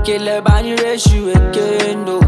Kill a bunny ratio again, no.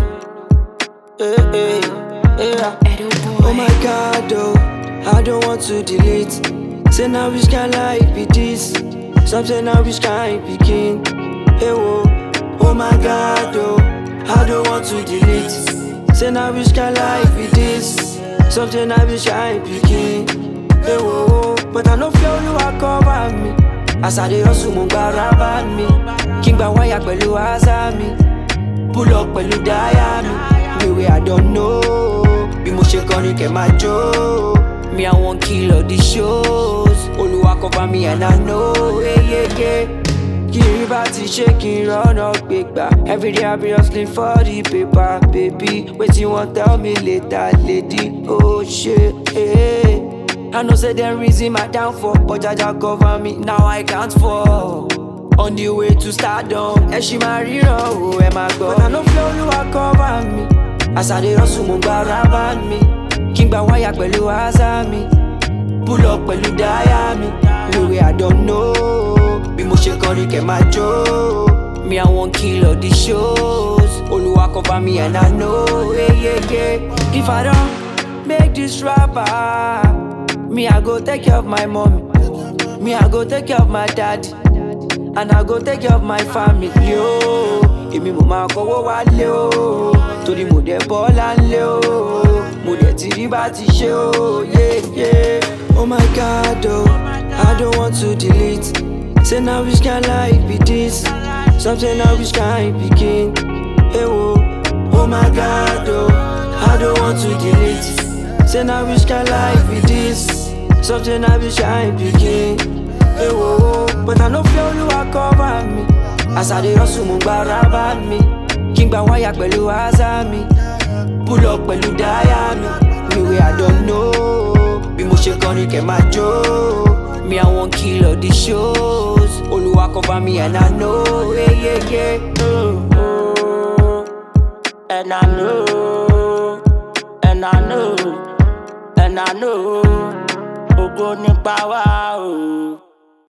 Oh my God, oh, I don't want to delete. Say now which kind life be this? Something I wish can't begin. Hey, whoa. Oh my God, oh, I don't want to delete. Say now which kind life be this? Something I wish can't begin. Hey, whoa. But I know feel you are cover me. As I dey hustle, mo gba raba mi. Kí n gba wáyà pẹ̀lú asa mi. Pull up pẹ̀lú dáyà mi. The way I don't know. Bí mo ṣe kọrin kẹ́ máa jó. Me, I won't kill all the shows. Olúwa cover me and I know. Yeah. Kí n bá ti ṣe kí n rọ́nà gbégbá. Every day I be hustling for the paper, baby. Wetin you wan tell me later, lady? Oh shit, hey. I know say them reason my downfall, but Jaja cover me, now I can't fall. On the way to stardom, she máa ríran o, ẹ máa gbọ́. But I no feel Olúwa cover me. As I dey hustle, mo gba raba mi. Kí n gba wáyà pẹ̀lú asa mi. Pull up pẹ̀lú dáyà mi. The way I don't know. Bí mo ṣe kọrin kẹ́ máa jó. Me, I won't kill all the shows. Olúwa cover me and I know. Yeah. If I don't make this rapper, me, I go take care of my mommy. Me, I go take care of my daddy. And I go take care of my family, yo. Èmi mo máa kọ́wọ́ wálé o. Torí mo dẹ̀ bọ́lá ńlé o. Mo dẹ̀ ti rí bá ti ṣe o. Yeah. Oh my God, oh, I don't want to delete. Say now which kind life be this? Something I wish can't begin. Hey, whoa. Oh my God, oh, I don't want to delete. Say now which kind life be this? Something I wish I begin. Hey, whoa. But I no feel Olúwa cover me. As I dey hustle, mo gba raba mi. Kí n gba wáyà pẹ̀lú asa mi. Pull up pẹ̀lú dáyà mi. The way I don't know. Bí mo ṣe kọrin kẹ́ máa jó. Me, I won't kill all the shows. Olúwa cover me and I know. Yeah. And I know, and I know, and I know. Ògo nípa wa o.